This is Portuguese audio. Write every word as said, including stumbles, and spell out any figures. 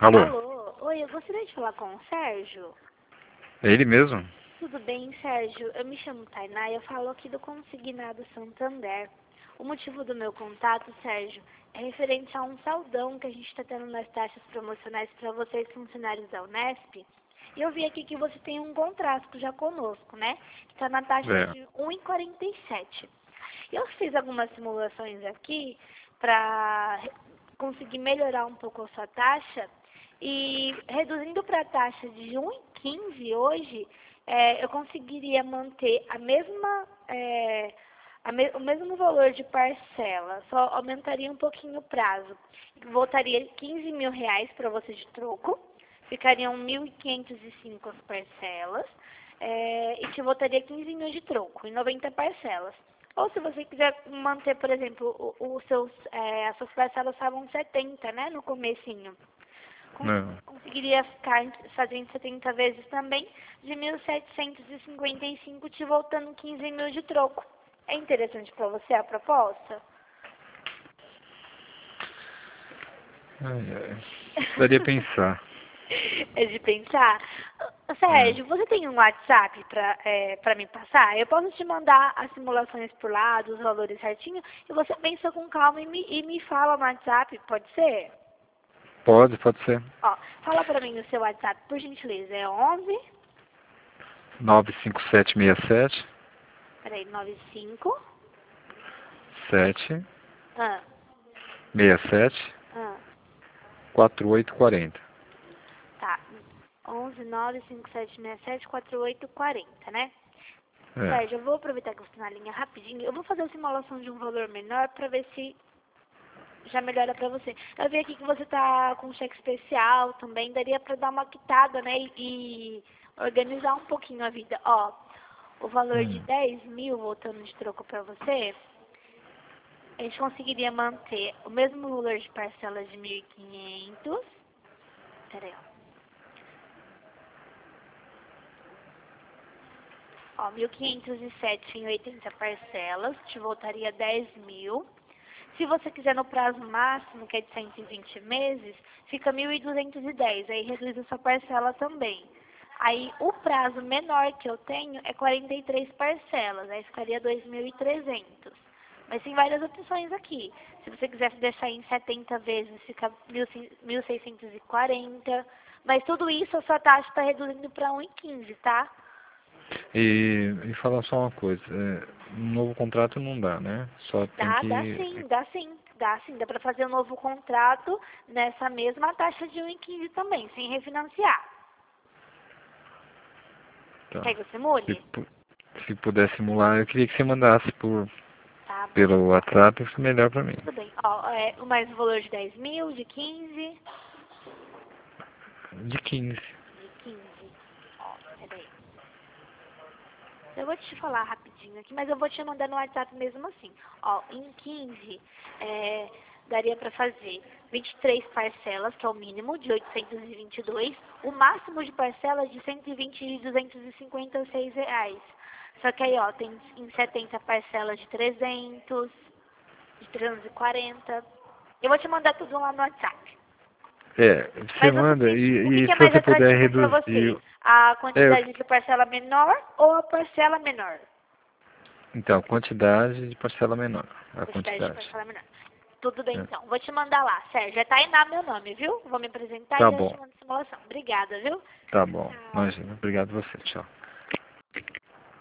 Alô? Alô? Oi, eu gostaria de falar com o Sérgio. É ele mesmo? Tudo bem, Sérgio? Eu me chamo Tainá e eu falo aqui do Consignado Santander. O motivo do meu contato, Sérgio, é referente a um saldão que a gente está tendo nas taxas promocionais para vocês funcionários da Unesp. E eu vi aqui que você tem um contrato já conosco, né? Que está na taxa É. de um real e quarenta e sete centavos. Eu fiz algumas simulações aqui para conseguir melhorar um pouco a sua taxa e reduzindo para a taxa de um real e quinze centavos hoje, é, eu conseguiria manter a mesma, é, a me, o mesmo valor de parcela, só aumentaria um pouquinho o prazo. Voltaria quinze mil reais para você de troco, ficariam mil quinhentos e cinco as parcelas, é, e te voltaria quinze mil de troco, em noventa parcelas. Ou se você quiser manter, por exemplo, o, o seus, é, as suas parcelas estavam setenta, né, no comecinho. Não. Conseguiria ficar fazendo setenta vezes também, de mil setecentos e cinquenta e cinco, te voltando quinze mil de troco. É interessante para você a proposta? Ai, ai. Precisaria pensar. É de pensar? É. Sérgio, você tem um WhatsApp para é, para me passar? Eu posso te mandar as simulações por lá, dos valores certinho, e você pensa com calma e me, e me fala no WhatsApp, pode ser? Pode, pode ser. Ó, fala para mim o seu WhatsApp, por gentileza. É onze? nove cinco sete seis sete. Peraí, nove cinco. sete. Ah, seis sete. ah, quatro oito quatro zero. tá. onze nove cinco sete seis sete quatro oito quatro zero, né? É. Sérgio, eu vou aproveitar que você está na linha rapidinho. Eu vou fazer a simulação de um valor menor para ver se já melhora para você. Eu vi aqui que você tá com cheque especial também. Daria para dar uma quitada, né? E, e organizar um pouquinho a vida. Ó, o valor de Hum. dez mil, voltando de troco para você, a gente conseguiria manter o mesmo valor de parcelas de mil e quinhentos. Peraí, ó. Ó, mil quinhentos e sete em oitenta parcelas, te voltaria dez mil. Se você quiser no prazo máximo, que é de cento e vinte meses, fica mil duzentos e dez, aí reduz a sua parcela também. Aí o prazo menor que eu tenho é quarenta e três parcelas, aí ficaria dois mil e trezentos. Mas tem várias opções aqui. Se você quiser deixar em setenta vezes, fica mil seiscentos e quarenta. Mas tudo isso a sua taxa está reduzindo para um real e quinze, tá? E, e falar só uma coisa. É, um novo contrato não dá, né? Só tem Dá, dá que... sim, dá sim, dá sim. Dá para fazer um novo contrato nessa mesma taxa de um real e quinze também, sem refinanciar. Tá. Quer que você Se, mude? pu- se puder simular, eu queria que você mandasse por, Tá bom, pelo então. WhatsApp, isso é melhor pra mim. Tudo bem. Ó, é, o mais o valor de dez mil, de quinze, De quinze. de quinze. Ó, peraí. Eu vou te falar rapidinho aqui, mas eu vou te mandar no WhatsApp mesmo assim. Ó, em quinze, é, daria para fazer vinte e três parcelas, que é o mínimo, de oitocentos e vinte e dois. O máximo de parcelas de cento e vinte e duzentos e cinquenta e seis reais. Só que aí, ó, tem em setenta parcelas de trezentos, de trezentos e quarenta. Eu vou te mandar tudo lá no WhatsApp. É, você Mas o manda que, o e, que e que é se mais você puder atrativo para reduzir... você? A É, eu- quantidade de parcela menor ou a parcela menor? então, quantidade de parcela menor. A Quantidade de quantidade. parcela menor. Tudo bem, É. então. Vou te mandar lá, Sérgio. É Tainá meu nome, viu? Vou me apresentar e Tá já te bom, mando a simulação. Obrigada, viu? tá bom. Tchau. Imagina. Obrigado a você. Tchau.